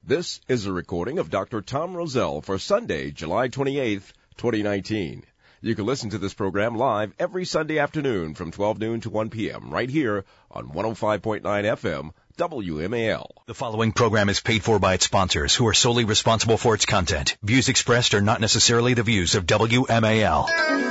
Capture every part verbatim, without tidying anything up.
This is a recording of Doctor Tom Rosell for Sunday, July twenty-eighth, twenty nineteen. You can listen to this program live every Sunday afternoon from twelve noon to one p.m. right here on one oh five point nine F M, W M A L. The following program is paid for by its sponsors, who are solely responsible for its content. Views expressed are not necessarily the views of W M A L.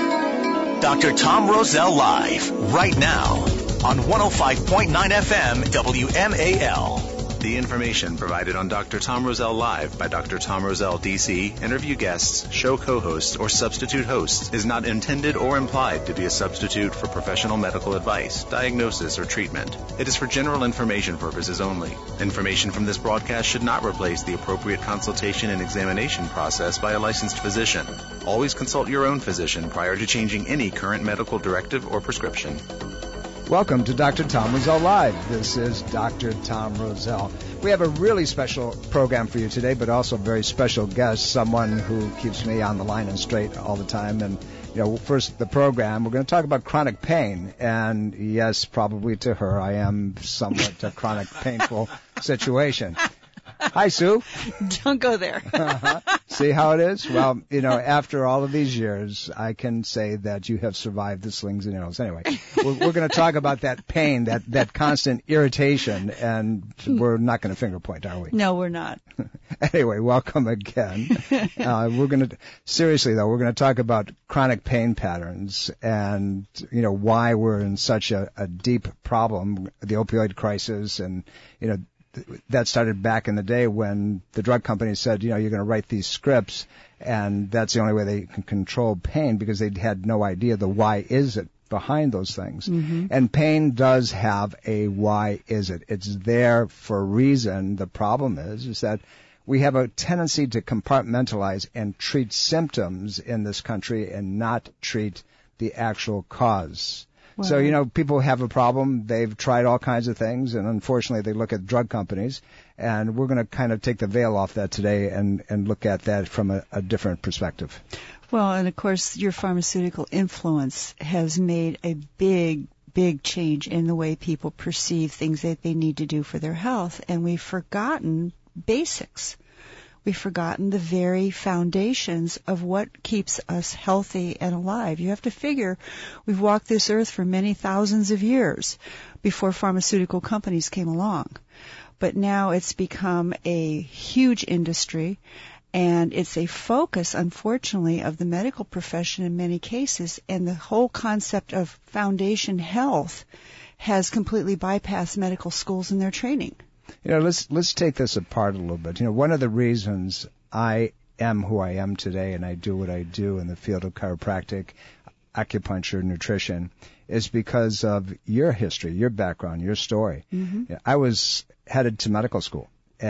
Doctor Tom Rosell live, right now, on one oh five point nine F M, W M A L. The information provided on Doctor Tom Rosell Live by Doctor Tom Rosell, D C, interview guests, show co-hosts, or substitute hosts is not intended or implied to be a substitute for professional medical advice, diagnosis, or treatment. It is for general information purposes only. Information from this broadcast should not replace the appropriate consultation and examination process by a licensed physician. Always consult your own physician prior to changing any current medical directive or prescription. Welcome to Doctor Tom Rosell Live. This is Doctor Tom Rosell. We have a really special program for you today, but also a very special guest, someone who keeps me on the line and straight all the time. And, you know, first, the program, we're going to talk about chronic pain. And, yes, probably to her, I am somewhat a chronic, painful situation. Hi, Sue. Don't go there. uh-huh. See how it is? Well, you know, after all of these years, I can say that you have survived the slings and arrows. Anyway, we're, we're going to talk about that pain, that, that constant irritation, and we're not going to finger point, are we? No, we're not. Anyway, welcome again. Uh, we're going to, seriously though, we're going to talk about chronic pain patterns and, you know, why we're in such a, a deep problem, the opioid crisis, and, you know, that started back in the day when the drug companies said, you know, you're going to write these scripts, and that's the only way they can control pain because they had no idea the why is it behind those things. Mm-hmm. And pain does have a why is it. It's there for a reason. The problem is, is that we have a tendency to compartmentalize and treat symptoms in this country and not treat the actual cause. Wow. So, you know, people have a problem. They've tried all kinds of things, and unfortunately they look at drug companies. And we're going to kind of take the veil off that today and, and look at that from a, a different perspective. Well, and of course, your pharmaceutical influence has made a big, big change in the way people perceive things that they need to do for their health. And we've forgotten basics. We've forgotten the very foundations of what keeps us healthy and alive. You have to figure we've walked this earth for many thousands of years before pharmaceutical companies came along. But now it's become a huge industry, and it's a focus, unfortunately, of the medical profession in many cases, and the whole concept of foundation health has completely bypassed medical schools and their training. You know, let's let's take this apart a little bit. You know, one of the reasons I am who I am today and I do what I do in the field of chiropractic, acupuncture, nutrition, is because of your history, your background, your story. Mm-hmm. I was headed to medical school,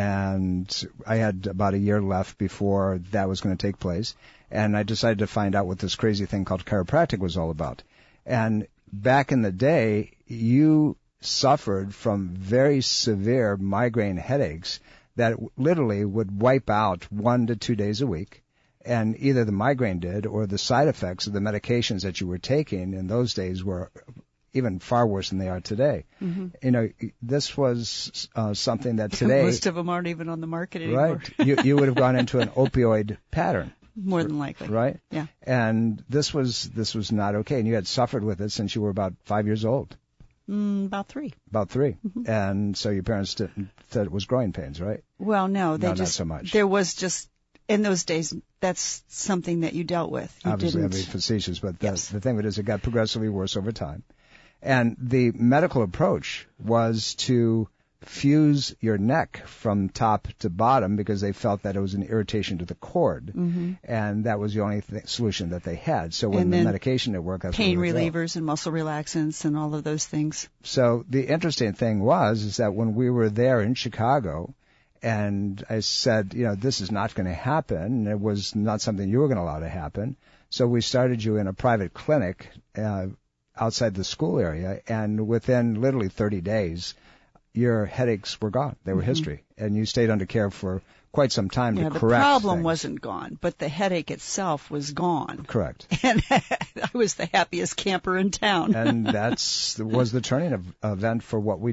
and I had about a year left before that was going to take place, and I decided to find out what this crazy thing called chiropractic was all about. And back in the day, you suffered from very severe migraine headaches that literally would wipe out one to two days a week. And either the migraine did or the side effects of the medications that you were taking in those days were even far worse than they are today. Mm-hmm. You know, this was uh, something that today... Most of them aren't even on the market anymore. Right. you, you would have gone into an opioid pattern. More than likely. Right? Yeah. And this was this was not okay. And you had suffered with it since you were about five years old. Mm, about three. About three. Mm-hmm. And so your parents didn't, said it was growing pains, right? Well, no. They no, just, not so much. There was just, in those days, that's something that you dealt with. You Obviously, didn't. I'm being facetious, but the, yes. the thing of it is it got progressively worse over time. And the medical approach was to fuse your neck from top to bottom because they felt that it was an irritation to the cord. Mm-hmm. And that was the only th- solution that they had. So when the medication didn't work, that's pain what relievers and muscle relaxants and all of those things. So the interesting thing was is that when we were there in Chicago, and I said, you know, this is not going to happen. It was not something you were going to allow to happen. So we started you in a private clinic uh, outside the school area, and within literally thirty days, your headaches were gone. They were mm-hmm. history. And you stayed under care for quite some time yeah, to correct the problem things. wasn't gone, but the headache itself was gone. Correct. And I was the happiest camper in town. And that's was the turning of, event for what we do.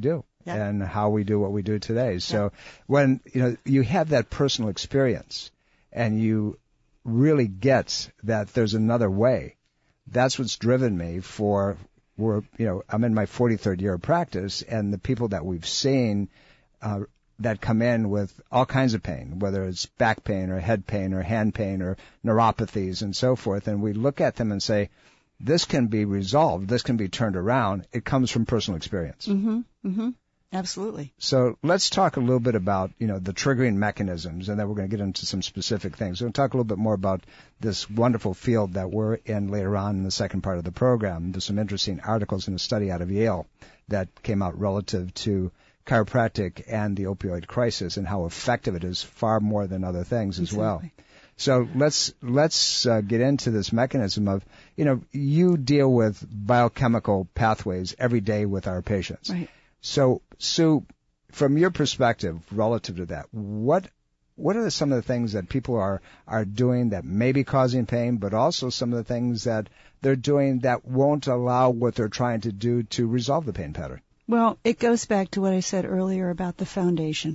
Yep. and how we do what we do today. So Yep. when, you know, you have that personal experience and you really get that there's another way, that's what's driven me for, we're, you know, I'm in my forty-third year of practice, and the people that we've seen uh, that come in with all kinds of pain, whether it's back pain or head pain or hand pain or neuropathies and so forth, and we look at them and say, this can be resolved, this can be turned around. It comes from personal experience. Mm-hmm. Mm-hmm. Absolutely. So let's talk a little bit about, you know, the triggering mechanisms, and then we're going to get into some specific things. We're going to talk a little bit more about this wonderful field that we're in later on in the second part of the program. There's some interesting articles in a study out of Yale that came out relative to chiropractic and the opioid crisis and how effective it is, far more than other things as Exactly. well. So let's let's uh, get into this mechanism of, you know, you deal with biochemical pathways every day with our patients. Right. So, Sue, from your perspective, relative to that, what what are some of the things that people are are doing that may be causing pain, but also some of the things that they're doing that won't allow what they're trying to do to resolve the pain pattern? Well, it goes back to what I said earlier about the foundation.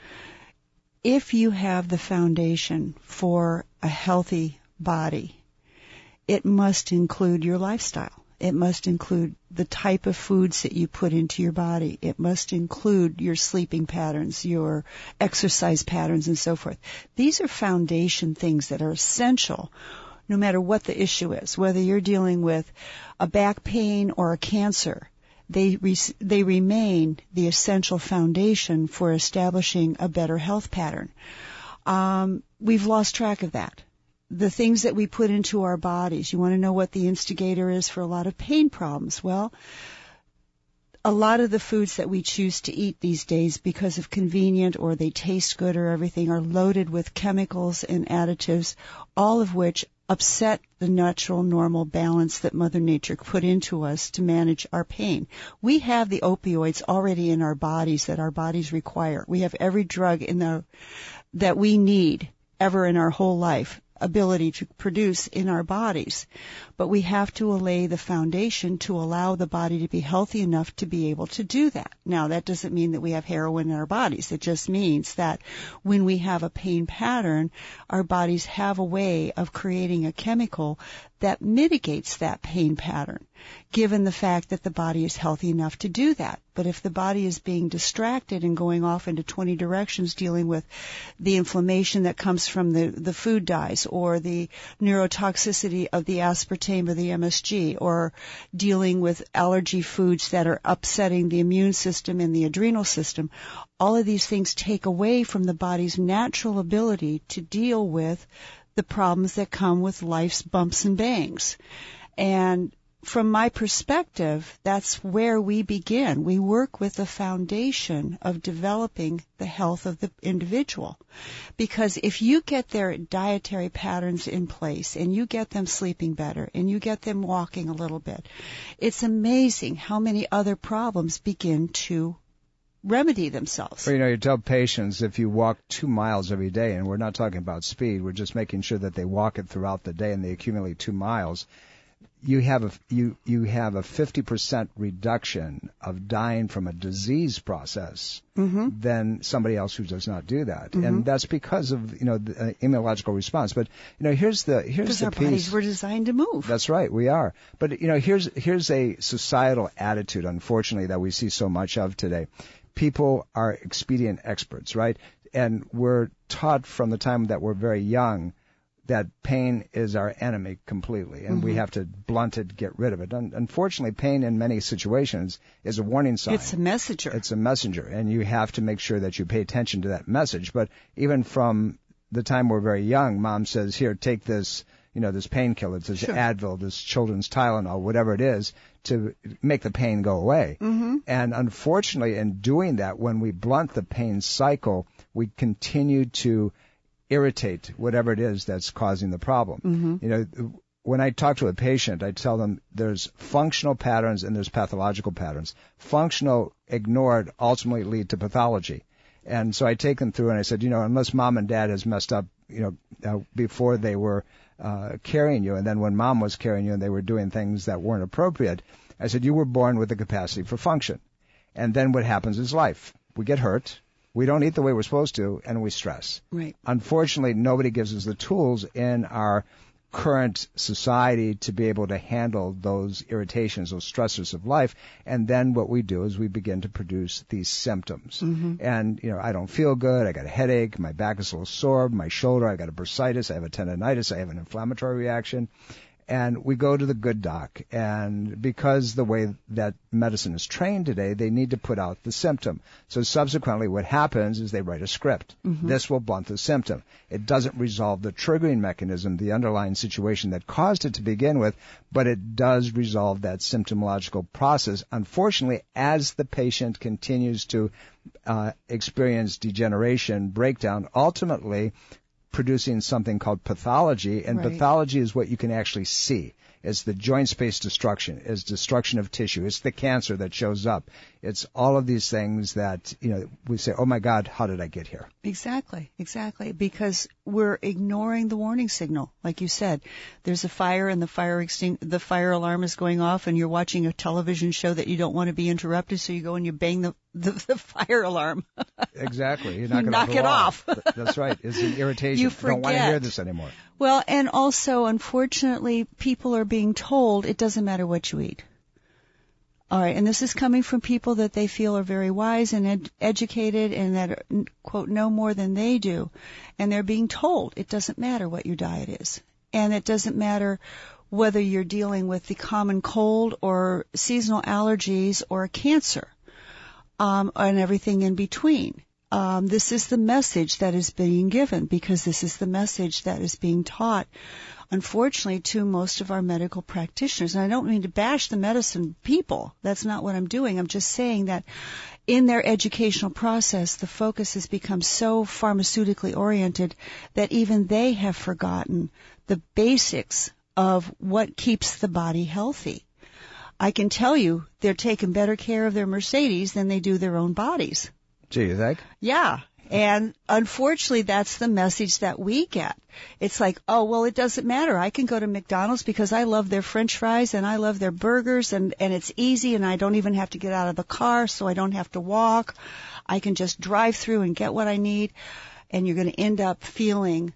If you have the foundation for a healthy body, it must include your lifestyle. It must include the type of foods that you put into your body. It must include your sleeping patterns, your exercise patterns, and so forth. These are foundation things that are essential no matter what the issue is, whether you're dealing with a back pain or a cancer. They re- they remain the essential foundation for establishing a better health pattern. Um, we've lost track of that. The things that we put into our bodies, you want to know what the instigator is for a lot of pain problems? Well, a lot of the foods that we choose to eat these days because of convenient or they taste good or everything are loaded with chemicals and additives, all of which upset the natural, normal balance that Mother Nature put into us to manage our pain. We have the opioids already in our bodies that our bodies require. We have every drug in the that we need ever in our whole life ability to produce in our bodies. But we have to lay the foundation to allow the body to be healthy enough to be able to do that. Now, that doesn't mean that we have heroin in our bodies. It just means that when we have a pain pattern, our bodies have a way of creating a chemical that mitigates that pain pattern, given the fact that the body is healthy enough to do that. But if the body is being distracted and going off into twenty directions, dealing with the inflammation that comes from the, the food dyes or the neurotoxicity of the aspartame or the M S G, or dealing with allergy foods that are upsetting the immune system and the adrenal system, all of these things take away from the body's natural ability to deal with the problems that come with life's bumps and bangs. And from my perspective, that's where we begin. We work with the foundation of developing the health of the individual. Because if you get their dietary patterns in place and you get them sleeping better and you get them walking a little bit, it's amazing how many other problems begin to remedy themselves. Well, you know, you tell patients if you walk two miles every day, and we're not talking about speed, we're just making sure that they walk it throughout the day and they accumulate two miles, you have a, you, you have a fifty percent reduction of dying from a disease process Mm-hmm. than somebody else who does not do that. Mm-hmm. And that's because of, you know, the uh, immunological response. But, you know, here's the, here's Because the our piece. bodies were designed to move. That's right, we are. But, you know, here's, here's a societal attitude, unfortunately, that we see so much of today. People are expedient experts, right? And we're taught from the time that we're very young that pain is our enemy completely, and mm-hmm. we have to blunt it, get rid of it. Un- unfortunately, pain in many situations is a warning sign. It's a messenger. It's a messenger, and you have to make sure that you pay attention to that message. But even from the time we're very young, Mom says, here, take this, you know, this painkiller, this Sure. Advil, this children's Tylenol, whatever it is, to make the pain go away. Mm-hmm. And unfortunately, in doing that, when we blunt the pain cycle, we continue to irritate whatever it is that's causing the problem. Mm-hmm. You know, when I talk to a patient, I tell them there's functional patterns and there's pathological patterns. Functional, ignored, ultimately lead to pathology. And so I take them through and I said, you know, unless mom and dad has messed up, you know, uh, before they were uh, carrying you, and then when mom was carrying you and they were doing things that weren't appropriate, I said, you were born with the capacity for function. And then what happens is life. We get hurt. We don't eat the way we're supposed to, and we stress. Right. Unfortunately, nobody gives us the tools in our current society to be able to handle those irritations, those stressors of life. And then what we do is we begin to produce these symptoms. Mm-hmm. And, you know, I don't feel good. I got a headache. My back is a little sore. My shoulder, I got a bursitis. I have a tendonitis. I have an inflammatory reaction. And we go to the good doc, and because the way that medicine is trained today, they need to put out the symptom. So subsequently what happens is they write a script. Mm-hmm. This will blunt the symptom. It doesn't resolve the triggering mechanism, the underlying situation that caused it to begin with, but it does resolve that symptomological process. Unfortunately, as the patient continues to uh, experience degeneration, breakdown, ultimately producing something called pathology, and right. pathology is what you can actually see. It's the joint space destruction. It's destruction of tissue. It's the cancer that shows up. It's all of these things that, you know, we say, oh my God, how did I get here? Exactly, exactly. Because we're ignoring the warning signal. Like you said, there's a fire and the fire extin- the fire alarm is going off, and you're watching a television show that you don't want to be interrupted, so you go and you bang the, the, the fire alarm. Exactly. You knock you it, knock off, it off. That's right. It's an irritation. You I forget. don't want to hear this anymore. Well, and also, unfortunately, people are being told it doesn't matter what you eat. All right, and this is coming from people that they feel are very wise and ed- educated and that, are, quote, know more than they do. And they're being told it doesn't matter what your diet is. And it doesn't matter whether you're dealing with the common cold or seasonal allergies or a cancer, um, and everything in between. Um, this is the message that is being given, because this is the message that is being taught, unfortunately, to most of our medical practitioners. And I don't mean to bash the medicine people. That's not what I'm doing. I'm just saying that in their educational process, the focus has become so pharmaceutically oriented that even they have forgotten the basics of what keeps the body healthy. I can tell you they're taking better care of their Mercedes than they do their own bodies. Gee, you think? Yeah. And unfortunately, that's the message that we get. It's like, oh, well, it doesn't matter. I can go to McDonald's because I love their French fries and I love their burgers, and, and it's easy, and I don't even have to get out of the car, so I don't have to walk. I can just drive through and get what I need, and you're going to end up feeling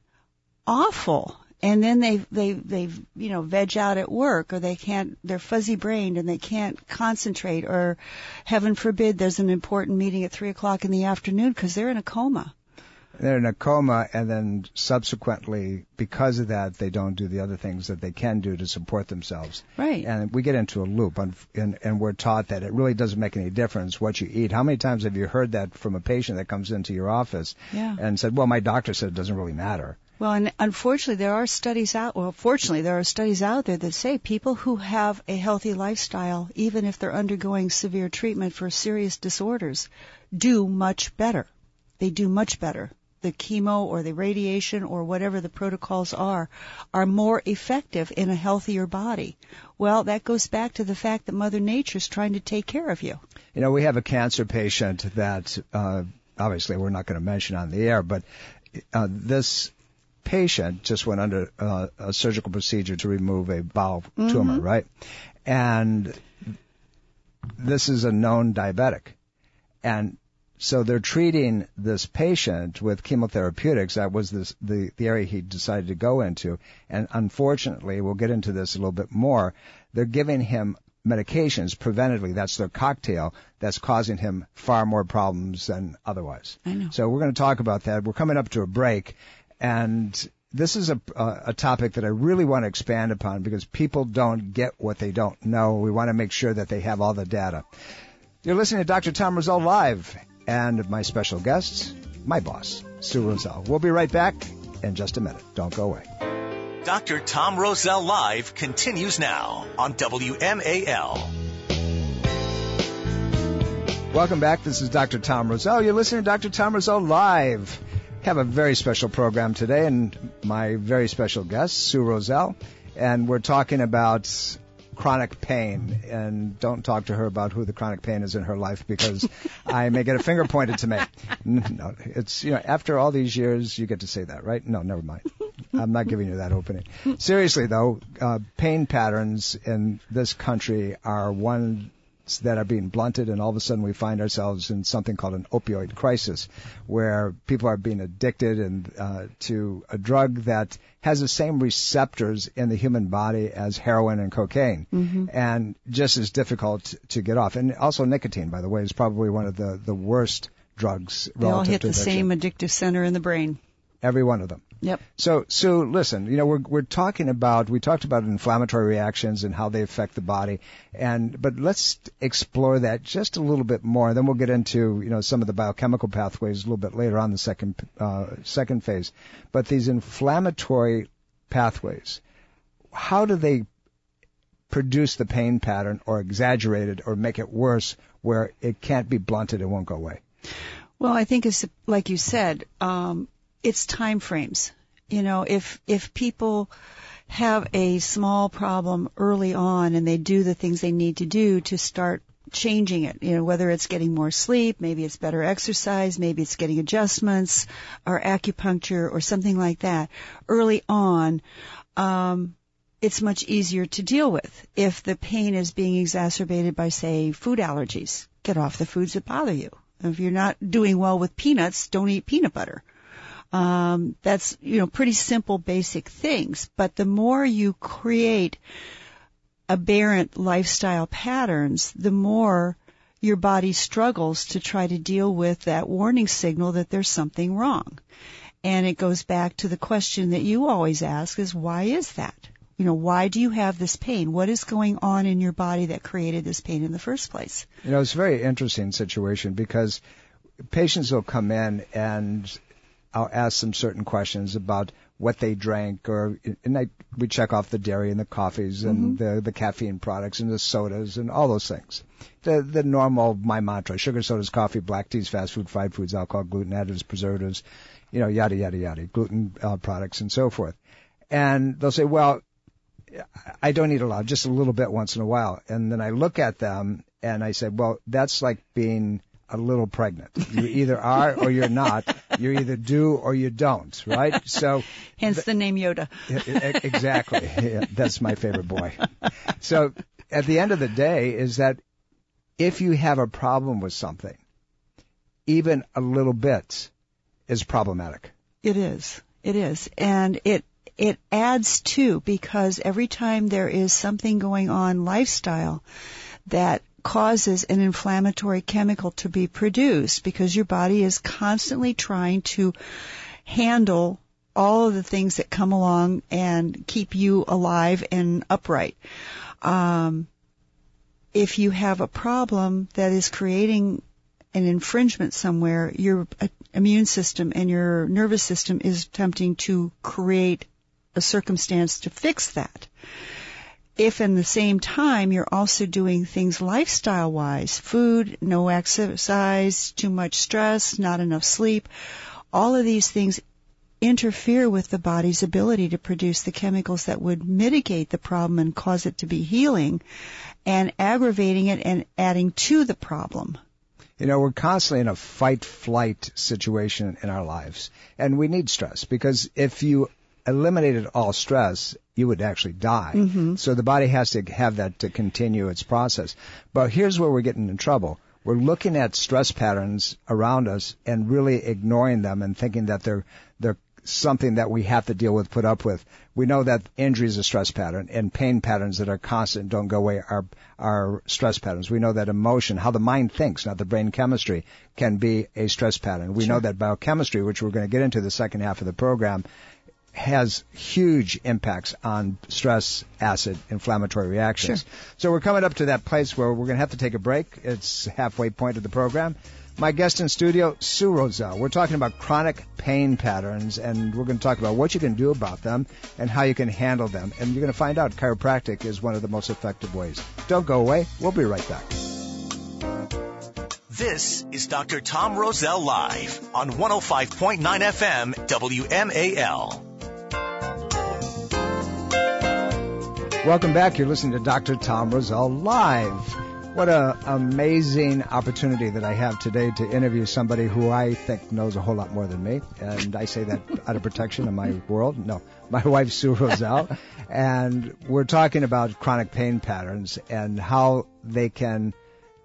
awful. And then they, they, they, you know, veg out at work, or they can't, they're fuzzy brained and they can't concentrate, or heaven forbid there's an important meeting at three o'clock in the afternoon because they're in a coma. They're in a coma, and then subsequently, because of that, they don't do the other things that they can do to support themselves. Right. And we get into a loop, and, and, and we're taught that it really doesn't make any difference what you eat. How many times have you heard that from a patient that comes into your office yeah. and said, well, my doctor said it doesn't really matter? Well, and unfortunately, there are studies out, well, fortunately, there are studies out there that say people who have a healthy lifestyle, even if they're undergoing severe treatment for serious disorders, do much better. They do much better. The chemo or the radiation or whatever the protocols are, are more effective in a healthier body. Well, that goes back to the fact that Mother Nature's trying to take care of you. You know, we have a cancer patient that, uh, obviously we're not going to mention on the air, but uh, this patient just went under uh, a surgical procedure to remove a bowel mm-hmm. tumor, right? And this is a known diabetic. And so they're treating this patient with chemotherapeutics. That was this, the, the area he decided to go into. And unfortunately, we'll get into this a little bit more, they're giving him medications preventatively. That's their cocktail that's causing him far more problems than otherwise. I know. So we're going to talk about that. We're coming up to a break. And this is a, a, a topic that I really want to expand upon, because people don't get what they don't know. We want to make sure that they have all the data. You're listening to Doctor Tom Rosell Live, and my special guest, my boss, Sue Rosell. We'll be right back in just a minute. Don't go away. Doctor Tom Rosell Live continues now on W M A L. Welcome back. This is Doctor Tom Rosell. You're listening to Doctor Tom Rosell Live. Have a very special program today, and my very special guest, Sue Rosell, and we're talking about chronic pain. And don't talk to her about who the chronic pain is in her life, because I may get a finger pointed to me. No, it's, you know, after all these years, you get to say that, right? No, never mind. I'm not giving you that opening. Seriously, though, uh, pain patterns in this country are one pathways that are being blunted, and all of a sudden we find ourselves in something called an opioid crisis, where people are being addicted and uh, to a drug that has the same receptors in the human body as heroin and cocaine, mm-hmm. and just as difficult to get off. And also nicotine, by the way, is probably one of the, the worst drugs they all hit to the same addictive center in the brain. Every one of them. Yep. So, so listen, you know, we're we're talking about we talked about inflammatory reactions and how they affect the body, and but let's explore that just a little bit more. Then we'll get into you know some of the biochemical pathways a little bit later on the second uh, second phase. But these inflammatory pathways, how do they produce the pain pattern, or exaggerate it, or make it worse, where it can't be blunted, it won't go away? Well, I think it's like you said. Um, It's time frames. You know, if if people have a small problem early on and they do the things they need to do to start changing it, you know, whether it's getting more sleep, maybe it's better exercise, maybe it's getting adjustments or acupuncture or something like that, early on, um, it's much easier to deal with. If the pain is being exacerbated by, say, food allergies, get off the foods that bother you. If you're not doing well with peanuts, don't eat peanut butter. Um, that's, you know, pretty simple, basic things. But the more you create aberrant lifestyle patterns, the more your body struggles to try to deal with that warning signal that there's something wrong. And it goes back to the question that you always ask is, why is that? You know, why do you have this pain? What is going on in your body that created this pain in the first place? You know, it's a very interesting situation because patients will come in and I'll ask them certain questions about what they drank, or and I, we check off the dairy and the coffees and mm-hmm. the, the caffeine products and the sodas and all those things. The the normal, my mantra: sugar, sodas, coffee, black teas, fast food, fried foods, alcohol, gluten, additives, preservatives, you know, yada yada yada, gluten uh, products and so forth. And they'll say, well, I don't eat a lot, just a little bit once in a while. And then I look at them and I say, well, that's like being a little pregnant. You either are or you're not. You either do or you don't, right? So, hence th- the name Yoda. Exactly. Yeah, that's my favorite boy. So, at the end of the day, is that if you have a problem with something, even a little bit is problematic. It is. It is, and it it adds to, because every time there is something going on lifestyle that causes an inflammatory chemical to be produced, because your body is constantly trying to handle all of the things that come along and keep you alive and upright. Um, if you have a problem that is creating an infringement somewhere, your immune system and your nervous system is attempting to create a circumstance to fix that. If in the same time you're also doing things lifestyle-wise, food, no exercise, too much stress, not enough sleep, all of these things interfere with the body's ability to produce the chemicals that would mitigate the problem and cause it to be healing, and aggravating it and adding to the problem. You know, we're constantly in a fight-flight situation in our lives, and we need stress, because if you eliminated all stress, you would actually die. Mm-hmm. So the body has to have that to continue its process. But here's where we're getting in trouble. We're looking at stress patterns around us and really ignoring them and thinking that they're they're something that we have to deal with, put up with. We know that injury is a stress pattern, and pain patterns that are constant, don't go away, are are stress patterns. We know that emotion, how the mind thinks, not the brain chemistry, can be a stress pattern. We sure. know that biochemistry, which we're going to get into the second half of the program, has huge impacts on stress, acid, inflammatory reactions. Sure. So we're coming up to that place where we're going to have to take a break. It's halfway point of the program. My guest in studio, Sue Roselle. We're talking about chronic pain patterns, and we're going to talk about what you can do about them and how you can handle them. And you're going to find out chiropractic is one of the most effective ways. Don't go away. We'll be right back. This is Doctor Tom Roselle Live on one oh five point nine F M W M A L. Welcome back. You're listening to Doctor Tom Roselle Live. What an amazing opportunity that I have today to interview somebody who I think knows a whole lot more than me. And I say that out of protection in my world. No, my wife, Sue Roselle. And we're talking about chronic pain patterns and how they can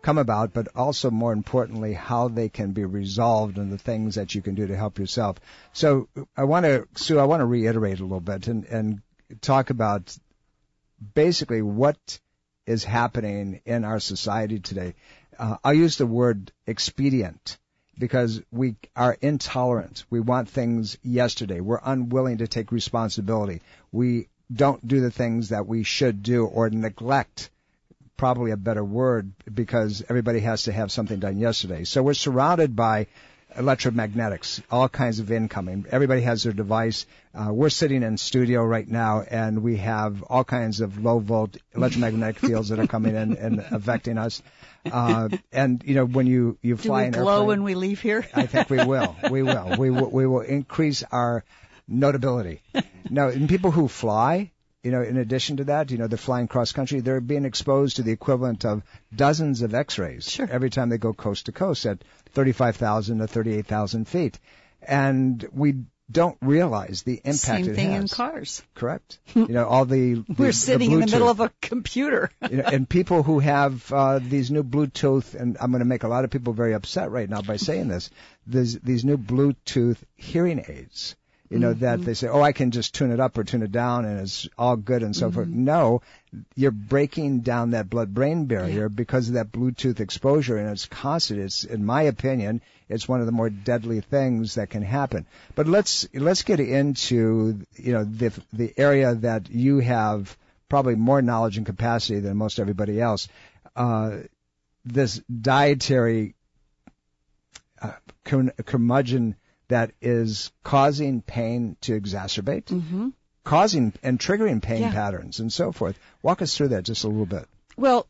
come about, but also more importantly, how they can be resolved and the things that you can do to help yourself. So I want to, Sue, I want to reiterate a little bit and, and talk about basically what is happening in our society today. Uh, I'll use the word expedient because we are intolerant. We want things yesterday. We're unwilling to take responsibility. We don't do the things that we should do, or neglect, probably a better word, because everybody has to have something done yesterday. So we're surrounded by electromagnetics, all kinds of incoming. Everybody has their device. Uh, we're sitting in studio right now, and we have all kinds of low-volt electromagnetic fields that are coming in and affecting us. Uh, and, you know, when you, you fly an Do we airplane... glow when we leave here? I think we will. We will. We will, we will increase our notability. Now, in people who fly... You know, in addition to that, you know, they're flying cross country, they're being exposed to the equivalent of dozens of x-rays sure. every time they go coast to coast at thirty-five thousand to thirty-eight thousand feet. And we don't realize the impact Same it thing has. in cars. Correct. You know, all the, the We're sitting the in the middle of a computer. you know, and people who have uh, these new Bluetooth, and I'm going to make a lot of people very upset right now by saying this, these, these new Bluetooth hearing aids. You know, mm-hmm. that they say, oh, I can just tune it up or tune it down and it's all good and so mm-hmm. forth. No, you're breaking down that blood-brain barrier yeah. because of that Bluetooth exposure, and it's constant. It's, in my opinion, it's one of the more deadly things that can happen. But let's let's get into, you know, the the area that you have probably more knowledge and capacity than most everybody else. Uh, this dietary uh, curmudgeon that is causing pain to exacerbate, mm-hmm. causing and triggering pain yeah. patterns and so forth. Walk us through that just a little bit. Well,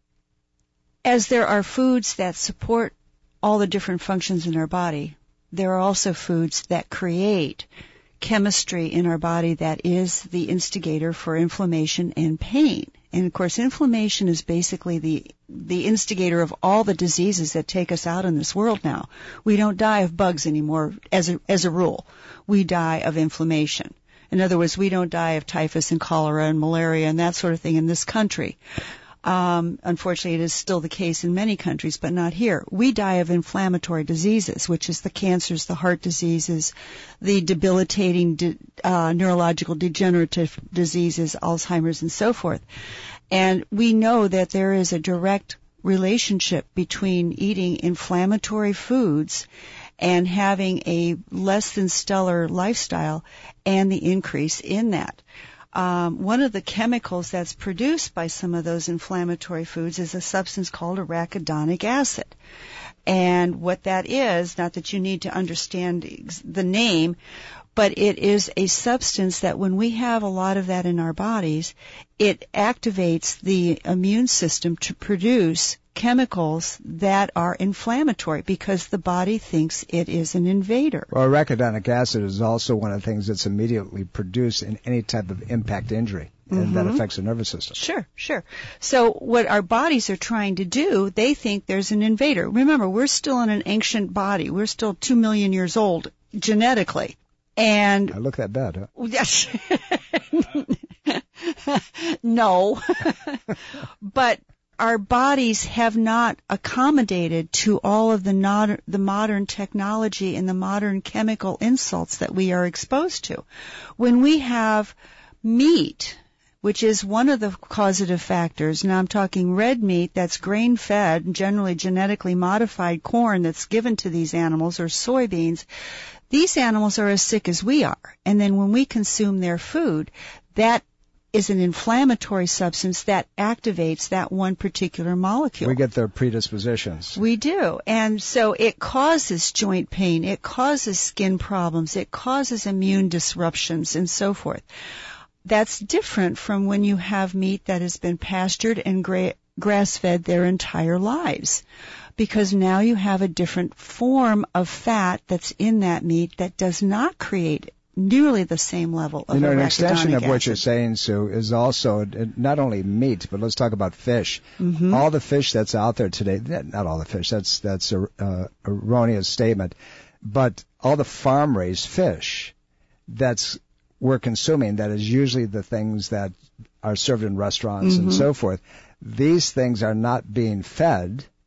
as there are foods that support all the different functions in our body, there are also foods that create chemistry in our body that is the instigator for inflammation and pain. And of course, inflammation is basically the the instigator of all the diseases that take us out in this world now. We don't die of bugs anymore as a, as a rule. We die of inflammation. In other words, we don't die of typhus and cholera and malaria and that sort of thing in this country. Um, unfortunately, it is still the case in many countries, but not here. We die of inflammatory diseases, which is the cancers, the heart diseases, the debilitating de- uh, neurological degenerative diseases, Alzheimer's, and so forth. And we know that there is a direct relationship between eating inflammatory foods and having a less than stellar lifestyle and the increase in that. Um, one of the chemicals that's produced by some of those inflammatory foods is a substance called arachidonic acid. And what that is, not that you need to understand the name, but it is a substance that when we have a lot of that in our bodies, it activates the immune system to produce chemicals that are inflammatory because the body thinks it is an invader. Well, arachidonic acid is also one of the things that's immediately produced in any type of impact injury, and mm-hmm. that affects the nervous system. Sure, sure. So what our bodies are trying to do, they think there's an invader. Remember, we're still in an ancient body. We're still two million years old genetically. And I look that bad, huh? Yes. No. But our bodies have not accommodated to all of the, not, the modern technology and the modern chemical insults that we are exposed to. When we have meat, which is one of the causative factors, now I'm talking red meat that's grain-fed, generally genetically modified corn that's given to these animals, or soybeans, these animals are as sick as we are. And then when we consume their food, that is an inflammatory substance that activates that one particular molecule. We get their predispositions. We do. And so it causes joint pain, it causes skin problems, it causes immune disruptions, and so forth. That's different from when you have meat that has been pastured and gra- grass-fed their entire lives. Because now you have a different form of fat that's in that meat that does not create nearly the same level of you know, arachidonic an extension of acid. what you're saying, Sue, is also not only meat, but let's talk about fish. Mm-hmm. All the fish that's out there today, not all the fish, that's that's a uh, erroneous statement, but all the farm-raised fish that's we're consuming, that is usually the things that are served in restaurants mm-hmm. and so forth, these things are not being fed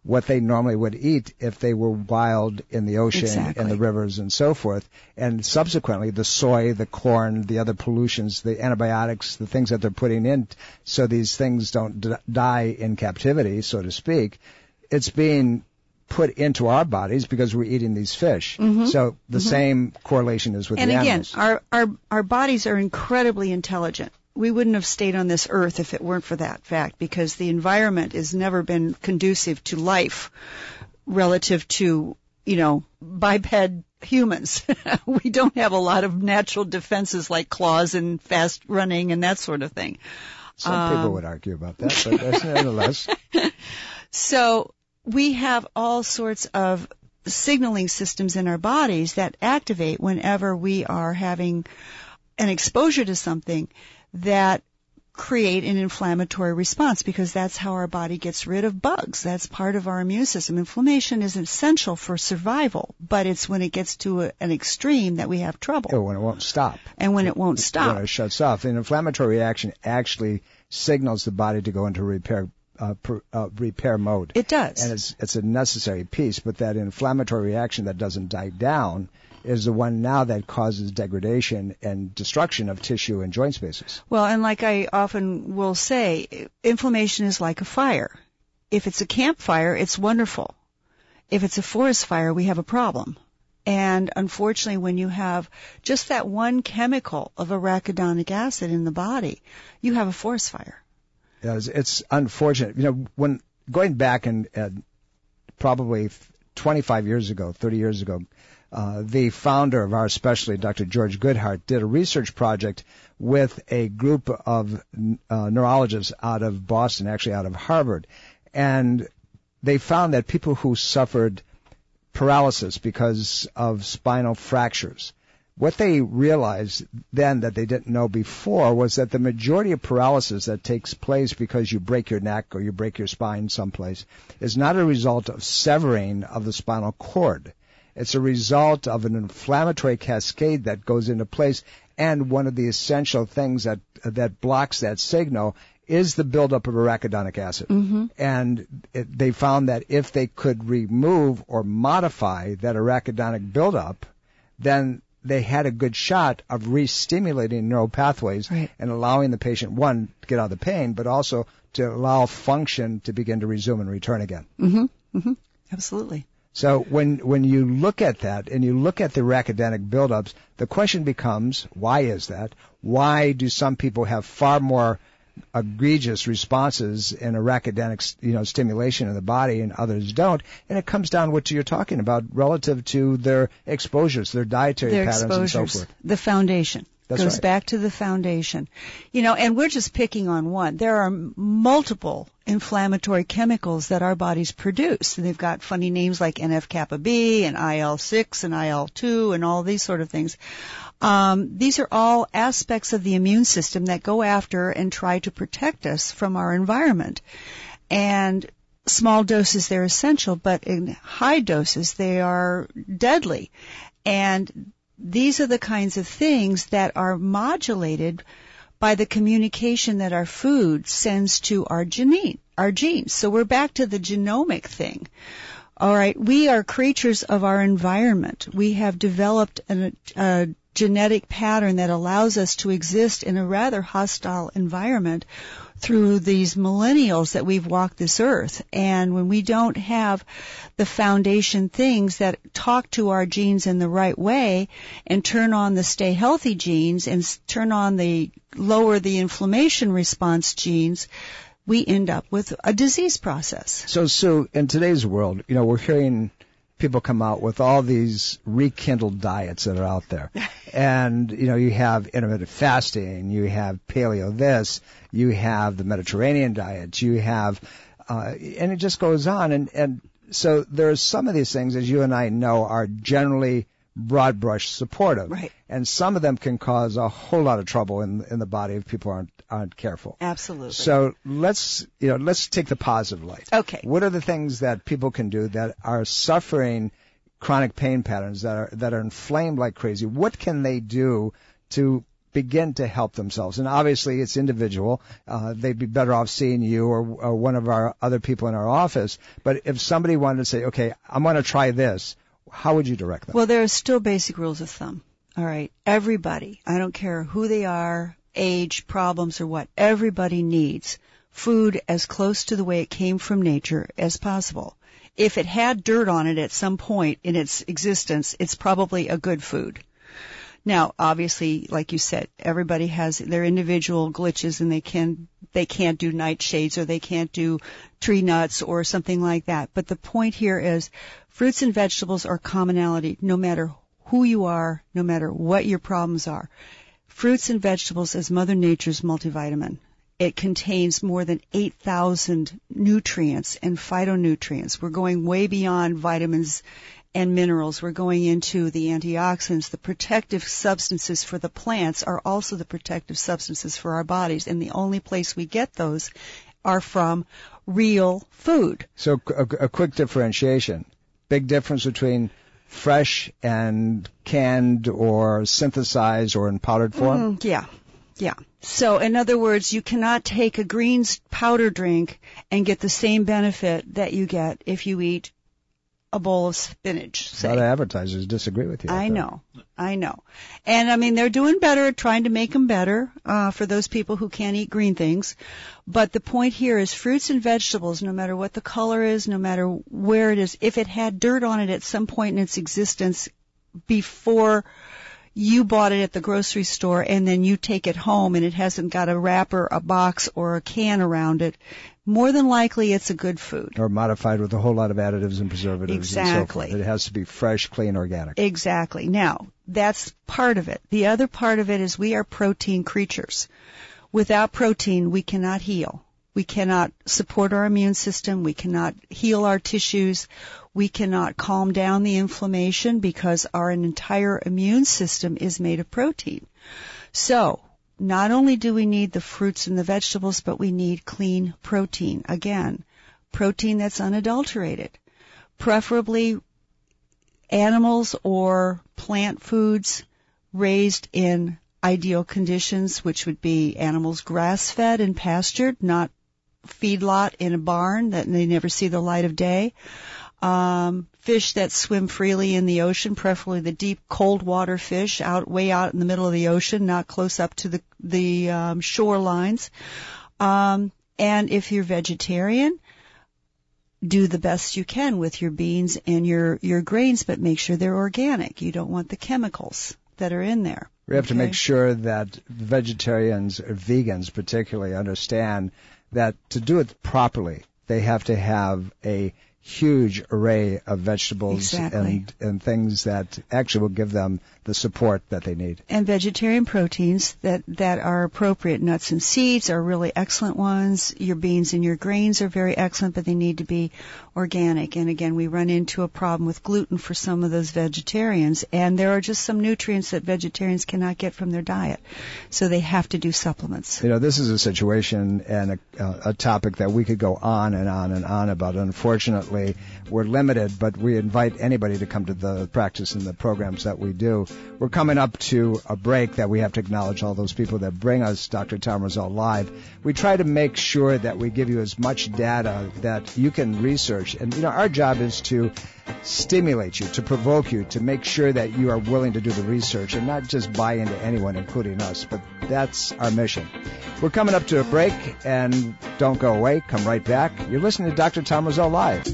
what they normally would eat if they were wild in the ocean, exactly. in the rivers, and so forth. And subsequently, the soy, the corn, the other pollutions, the antibiotics, the things that they're putting in, so these things don't d- die in captivity, so to speak, it's being put into our bodies because we're eating these fish. Mm-hmm. So the mm-hmm. same correlation is with and the again, animals. And again, our, our, our bodies are incredibly intelligent. We wouldn't have stayed on this earth if it weren't for that fact, because the environment has never been conducive to life relative to, you know, biped humans. We don't have a lot of natural defenses like claws and fast running and that sort of thing. Some um, people would argue about that, but that's nonetheless. So we have all sorts of signaling systems in our bodies that activate whenever we are having an exposure to something that create an inflammatory response, because that's how our body gets rid of bugs. That's part of our immune system. Inflammation is essential for survival, but it's when it gets to a, an extreme that we have trouble. Oh, when it won't stop. And when it won't stop. When it shuts off. An inflammatory reaction actually signals the body to go into repair uh, per, uh, repair mode. It does. And it's it's a necessary piece, but that inflammatory reaction that doesn't die down is the one now that causes degradation and destruction of tissue and joint spaces. Well, and like I often will say, inflammation is like a fire. If it's a campfire, it's wonderful. If it's a forest fire, we have a problem. And unfortunately, when you have just that one chemical of arachidonic acid in the body, you have a forest fire. Yes, it's unfortunate. You know, when going back and uh, probably twenty-five years ago, thirty years ago, Uh, the founder of our specialty, Doctor George Goodhart, did a research project with a group of uh, neurologists out of Boston, actually out of Harvard. And they found that people who suffered paralysis because of spinal fractures, what they realized then that they didn't know before was that the majority of paralysis that takes place because you break your neck or you break your spine someplace is not a result of severing of the spinal cord. It's a result of an inflammatory cascade that goes into place, and one of the essential things that that blocks that signal is the buildup of arachidonic acid. Mm-hmm. And it, they found that if they could remove or modify that arachidonic buildup, then they had a good shot of re-stimulating neural pathways right. and allowing the patient, one, to get out of the pain, but also to allow function to begin to resume and return again. Mm-hmm. Mm-hmm. Absolutely. So when when you look at that and you look at the arachidonic buildups, the question becomes, why is that? Why do some people have far more egregious responses in arachidonic, you know, stimulation in the body and others don't? And it comes down to what you're talking about relative to their exposures, their dietary their patterns exposures, and so forth. The foundation. That's goes right. back to the foundation. You know, and we're just picking on one. There are multiple inflammatory chemicals that our bodies produce. And they've got funny names like N F kappa B and I L six and I L two and all these sort of things. Um, these are all aspects of the immune system that go after and try to protect us from our environment. And small doses, they're essential, but in high doses, they are deadly. And these are the kinds of things that are modulated by the communication that our food sends to our gene, our genes. So we're back to the genomic thing. All right, we are creatures of our environment. We have developed an, a genetic pattern that allows us to exist in a rather hostile environment through these millennials that we've walked this earth. And when we don't have the foundation things that talk to our genes in the right way and turn on the stay healthy genes and turn on the lower the inflammation response genes, we end up with a disease process. So, Sue, in today's world, you know, we're hearing people come out with all these rekindled diets that are out there. And, you know, you have intermittent fasting, you have paleo this, you have the Mediterranean diet, you have, uh, and it just goes on. And, and so there's some of these things, as you and I know, are generally broad brush supportive. Right. And some of them can cause a whole lot of trouble in, in the body if people aren't, aren't careful. Absolutely. So let's, you know, let's take the positive light. Okay. What are the things that people can do that are suffering chronic pain patterns that are, that are inflamed like crazy? What can they do to begin to help themselves. And obviously it's individual. Uh, they'd be better off seeing you or, or one of our other people in our office. But if somebody wanted to say, okay, I'm going to try this, how would you direct them? Well, there are still basic rules of thumb. All right. Everybody, I don't care who they are, age, problems, or what, everybody needs food as close to the way it came from nature as possible. If it had dirt on it at some point in its existence, it's probably a good food. Now, obviously, like you said, everybody has their individual glitches, and they can they can't do nightshades, or they can't do tree nuts or something like that. But the point here is fruits and vegetables are commonality, no matter who you are, no matter what your problems are. Fruits and vegetables is Mother Nature's multivitamin. It contains more than eight thousand nutrients and phytonutrients. We're going way beyond vitamins and minerals. We're going into the antioxidants. The protective substances for the plants are also the protective substances for our bodies, and the only place we get those are from real food. So a, a quick differentiation. Big difference between fresh and canned or synthesized or in powdered form? Mm, yeah, yeah. So in other words, you cannot take a greens powder drink and get the same benefit that you get if you eat a bowl of spinach, say. A lot of advertisers disagree with you. I know, I know. And I mean, they're doing better at trying to make them better uh, for those people who can't eat green things. But the point here is fruits and vegetables, no matter what the color is, no matter where it is, if it had dirt on it at some point in its existence before you bought it at the grocery store and then you take it home and it hasn't got a wrapper, a box, or a can around it, more than likely it's a good food. Or modified with a whole lot of additives and preservatives exactly. and so forth. It has to be fresh, clean, organic. Exactly. Now, that's part of it. The other part of it is we are protein creatures. Without protein, we cannot heal. We cannot support our immune system. We cannot heal our tissues. We cannot calm down the inflammation because our entire immune system is made of protein. So, not only do we need the fruits and the vegetables, but we need clean protein. Again, protein that's unadulterated. Preferably animals or plant foods raised in ideal conditions, which would be animals grass-fed and pastured, not feedlot in a barn that they never see the light of day. Um, fish that swim freely in the ocean, preferably the deep cold water fish out way out in the middle of the ocean, not close up to the the um, shorelines. Um, and if you're vegetarian, do the best you can with your beans and your your grains, but make sure they're organic. You don't want the chemicals that are in there. We have okay? to make sure that vegetarians, or vegans particularly, understand that to do it properly, they have to have a huge array of vegetables exactly. and, and things that actually will give them the support that they need. And vegetarian proteins that, that are appropriate. Nuts and seeds are really excellent ones. Your beans and your grains are very excellent, but they need to be organic. And again, we run into a problem with gluten for some of those vegetarians. And there are just some nutrients that vegetarians cannot get from their diet. So they have to do supplements. You know, this is a situation and a, a topic that we could go on and on and on about. Unfortunately, we're limited, but we invite anybody to come to the practice and the programs that we do. We're coming up to a break that we have to acknowledge all those people that bring us Doctor Tom Rosell Live. We try to make sure that we give you as much data that you can research. And, you know, our job is to stimulate you, to provoke you, to make sure that you are willing to do the research and not just buy into anyone, including us. But that's our mission. We're coming up to a break, and don't go away. Come right back. You're listening to Doctor Tom Rosell Live.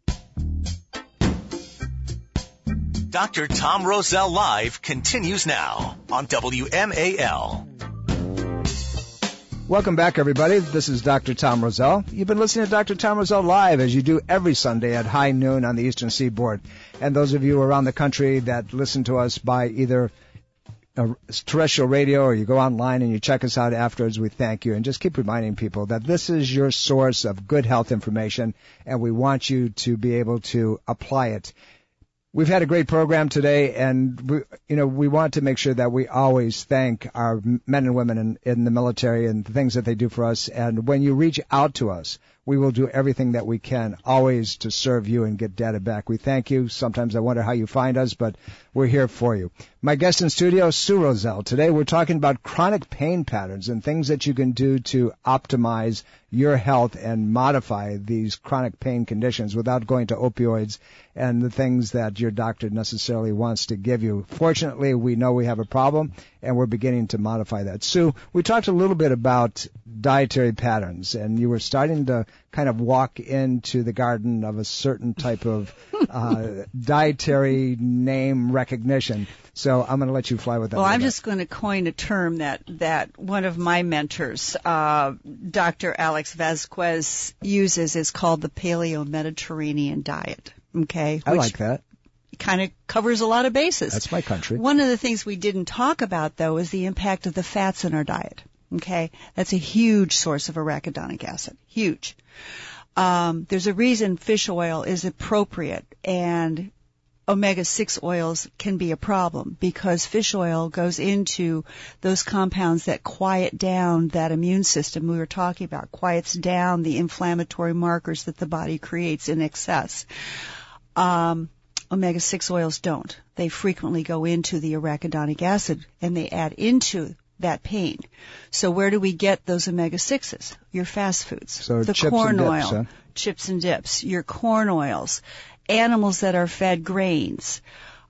Doctor Tom Rosell Live continues now on W M A L. Welcome back, everybody. This is Doctor Tom Rosell. You've been listening to Doctor Tom Rosell Live, as you do every Sunday at high noon on the Eastern Seaboard. And those of you around the country that listen to us by either uh, terrestrial radio or you go online and you check us out afterwards, we thank you. And just keep reminding people that this is your source of good health information, and we want you to be able to apply it. We've had a great program today, and we, you know, we want to make sure that we always thank our men and women in, in the military and the things that they do for us. And when you reach out to us, we will do everything that we can, always to serve you and get data back. We thank you. Sometimes I wonder how you find us, but we're here for you. My guest in studio, Sue Roselle. Today we're talking about chronic pain patterns and things that you can do to optimize your health and modify these chronic pain conditions without going to opioids and the things that your doctor necessarily wants to give you. Fortunately, we know we have a problem, and we're beginning to modify that. Sue, we talked a little bit about dietary patterns, and you were starting to kind of walk into the garden of a certain type of uh, dietary name recognition. So I'm going to let you fly with that. Well, I'm just going to coin a term that, that one of my mentors, uh, Doctor Alex Vasquez, uses. It's called the Paleo-Mediterranean diet. Okay? I like that. Kind of covers a lot of bases. That's my country. One of the things we didn't talk about, though, is the impact of the fats in our diet. Okay? That's a huge source of arachidonic acid. Huge. Um, there's a reason fish oil is appropriate, and omega six oils can be a problem, because fish oil goes into those compounds that quiet down that immune system we were talking about, quiets down the inflammatory markers that the body creates in excess. Um, omega six oils don't. They frequently go into the arachidonic acid, and they add into that pain. So where do we get those omega sixes? Your fast foods. So the chips corn and dips, oil, huh? chips and dips, your corn oils, animals that are fed grains,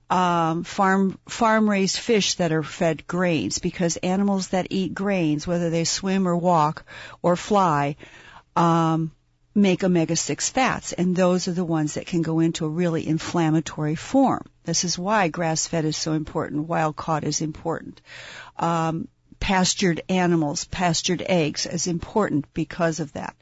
um, farm farm raised fish that are fed grains, because animals that eat grains, whether they swim or walk or fly, um, make omega six fats, and those are the ones that can go into a really inflammatory form. This is why grass-fed is so important, wild-caught is important. Um, pastured animals, pastured eggs is important because of that.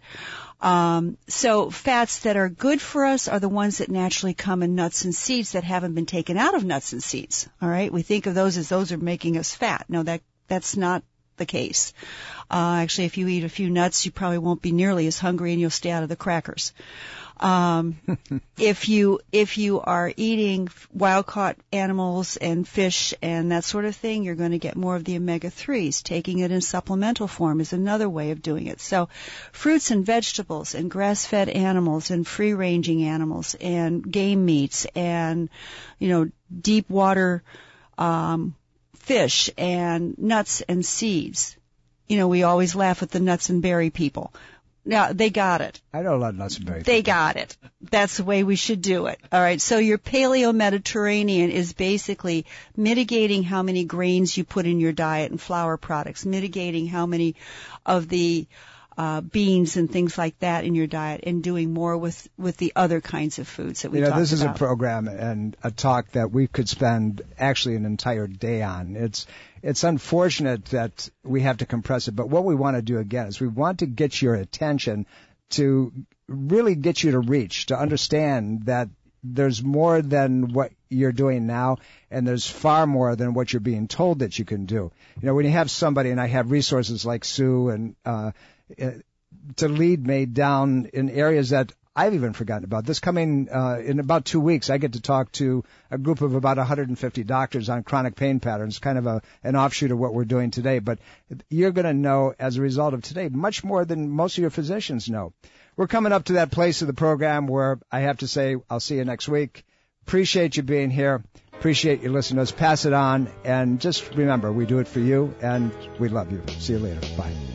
Um, so fats that are good for us are the ones that naturally come in nuts and seeds that haven't been taken out of nuts and seeds. All right, we think of those as those are making us fat. No, that that's not the case. Uh, actually, if you eat a few nuts, you probably won't be nearly as hungry, and you'll stay out of the crackers. Um, if you if you are eating wild-caught animals and fish and that sort of thing, you're going to get more of the omega threes. Taking it in supplemental form is another way of doing it. So fruits and vegetables and grass-fed animals and free-ranging animals and game meats and, you know, deep water um, fish and nuts and seeds. You know, we always laugh at the nuts and berry people. Now, they got it. I know a lot of nuts and berries. They got it. That's the way we should do it. All right. So your Paleo-Mediterranean is basically mitigating how many grains you put in your diet and flour products, mitigating how many of the uh, beans and things like that in your diet, and doing more with, with the other kinds of foods that we you know, talked this is about. a program and a talk that we could spend actually an entire day on. It's It's unfortunate that we have to compress it, but what we want to do again is we want to get your attention to really get you to reach, to understand that there's more than what you're doing now, and there's far more than what you're being told that you can do. You know, when you have somebody, and I have resources like Sue and uh, to lead me down in areas that I've even forgotten about. This coming uh, in about two weeks, I get to talk to a group of about one hundred fifty doctors on chronic pain patterns, kind of a, an offshoot of what we're doing today. But you're going to know, as a result of today, much more than most of your physicians know. We're coming up to that place of the program where I have to say I'll see you next week. Appreciate you being here. Appreciate you listening to us. Pass it on. And just remember, we do it for you, and we love you. See you later. Bye.